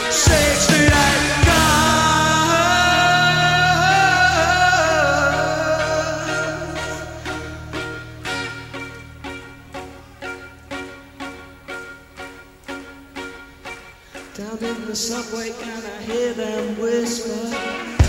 68 Down in the subway and I hear them whisper